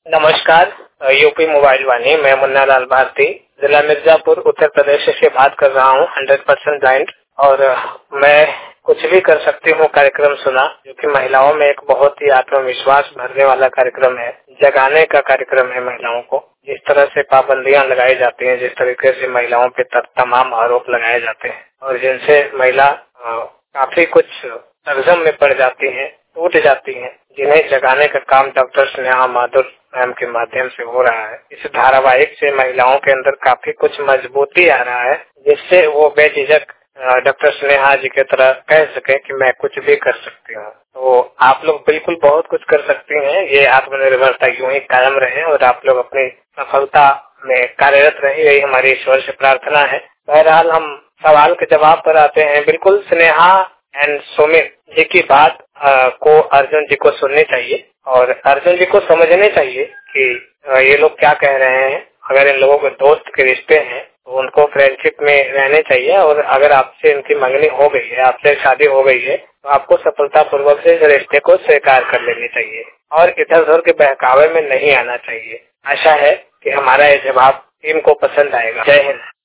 नमस्कार। UP mobile वाणी, मैं मुन्ना लाल भारती जिला मिर्जापुर उत्तर प्रदेश से बात कर रहा हूँ। 100% ब्लाइंड और मैं कुछ भी कर सकती हूँ कार्यक्रम सुना, जो कि महिलाओं में एक बहुत ही आत्मविश्वास भरने वाला कार्यक्रम है, जगाने का कार्यक्रम है। महिलाओं को जिस तरह से पाबंदियां लगाई जाती हैं, जिस तरीके से महिलाओं पे तमाम आरोप लगाए जाते हैं और जिनसे महिला काफी कुछ सरगम में पड़ जाती हैं, टूट जाती हैं, जिन्हें जगाने का काम डॉक्टर स्नेहा माधुर मैम के माध्यम से हो रहा है। इस धारावाहिक से महिलाओं के अंदर काफी कुछ मजबूती आ रहा है, जिससे वो बेझिझक डॉक्टर स्नेहा जी की तरह कह सके कि मैं कुछ भी कर सकती हूँ। तो आप लोग बिल्कुल बहुत कुछ कर सकती हैं। ये आत्मनिर्भरता यूं ही कायम रहे और आप लोग अपनी सफलता में कार्यरत रहे, यही हमारी ईश्वर से प्रार्थना है। बहरहाल हम सवाल के जवाब पर आते हैं। बिल्कुल स्नेहा एंड सुमित जी की बात को अर्जुन जी को सुननी चाहिए और अर्जुन जी को समझने चाहिए कि ये लोग क्या कह रहे हैं। अगर इन लोगों के दोस्त के रिश्ते हैं तो उनको फ्रेंडशिप में रहने चाहिए और अगर आपसे इनकी मंगनी हो गई है, आपसे शादी हो गई है, तो आपको सफलता पूर्वक से इस रिश्ते को स्वीकार कर लेनी चाहिए और इधर उधर के बहकावे में नहीं आना चाहिए। आशा है कि हमारा ये जवाब टीम को पसंद आएगा। जय हिंद।